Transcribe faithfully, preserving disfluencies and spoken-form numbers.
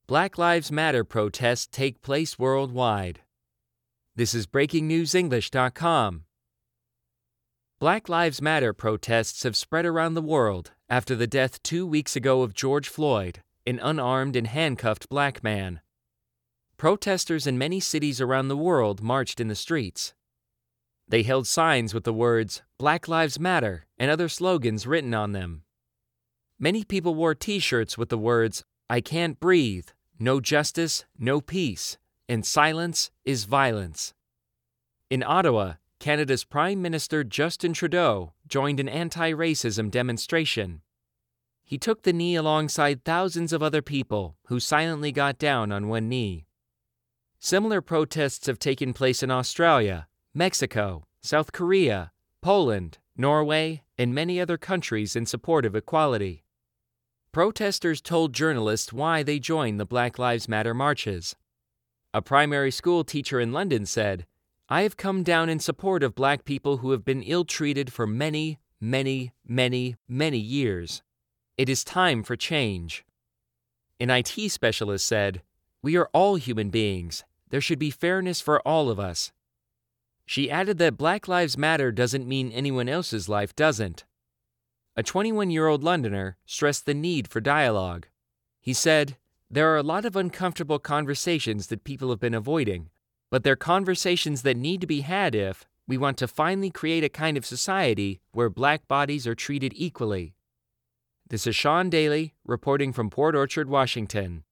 Black Lives Matter protests take place worldwide. This is breaking news english dot com. Black Lives Matter protests have spread around the world after the death two weeks ago of George Floyd, an unarmed and handcuffed black man. Protesters in many cities around the world marched in the streets. They held signs with the words, "Black Lives Matter," and other slogans written on them. Many people wore t-shirts with the words, "I can't breathe," "No justice, no peace," and "Silence is violence." In Ottawa, Canada's Prime Minister Justin Trudeau joined an anti-racism demonstration. He took the knee alongside thousands of other people who silently got down on one knee. Similar protests have taken place in Australia, Mexico, South Korea, Poland, Norway, and many other countries in support of equality. Protesters told journalists why they joined the Black Lives Matter marches. A primary school teacher in London said, "I have come down in support of black people who have been ill-treated for many, many, many, many years. It is time for change." An I T specialist said, "We are all human beings. There should be fairness for all of us." She added that Black Lives Matter doesn't mean anyone else's life doesn't. A twenty-one-year-old Londoner stressed the need for dialogue. He said, "There are a lot of uncomfortable conversations that people have been avoiding, but they're conversations that need to be had if we want to finally create a kind of society where black bodies are treated equally." This is Sean Daly reporting from Port Orchard, Washington.